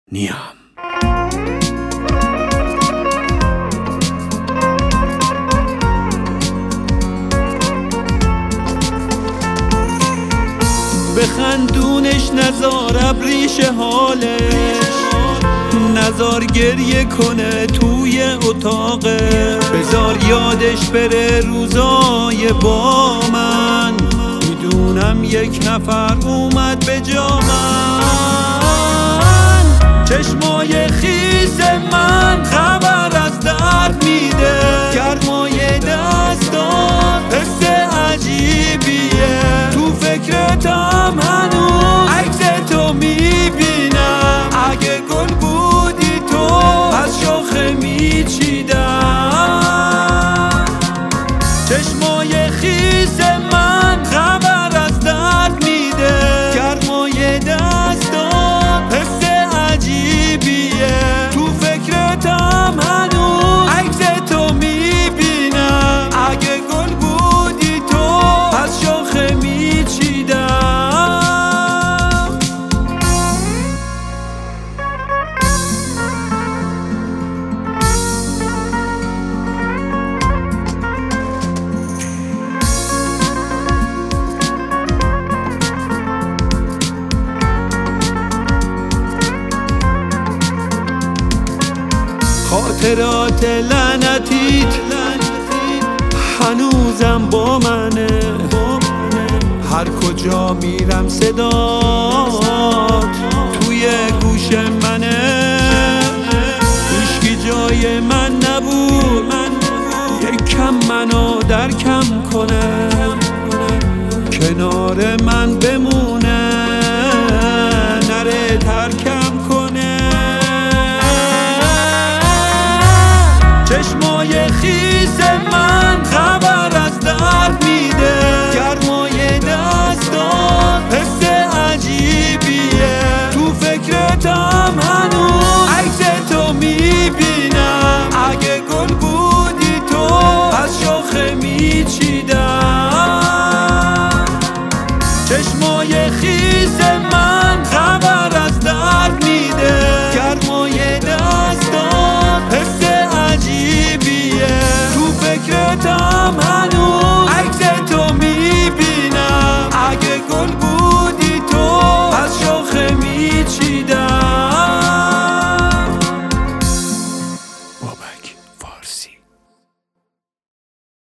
نیام. بخندونش نزار ابریش حالش، نزار گریه کنه توی اتاقه، بزار یادش بره روزای با من. میدونم یک نفر اومد به جا من. چشمای خیس من خبر از درد میده، گرمای دستان حس عجیبیه. تو فکرتم هنوز عکس تو میبینم، اگه گل بودی تو از شاخه میچیدم. چشمای خیس من خبر از درد میده، گرمای دستان حس عجیبیه. تو فکرتم هنوز عکس تو میبینم، اگه گل بودی تو از شاخه میچیدم. خاطرات لعنتیت هنوزم با منه، هر کجا میرم صدات توی گوش منه. هیچکی جای من نبود یک کم منو درکم کنه، کنار من بمونه نره ترکم کنه. چشمای خیس من خبر از درد میده، گرمای دستان حس عجیبیه. تو فکرتم هنوز عکس تو میبینم، اگه گل بودی تو از شاخه میچیدم. چشمای خیس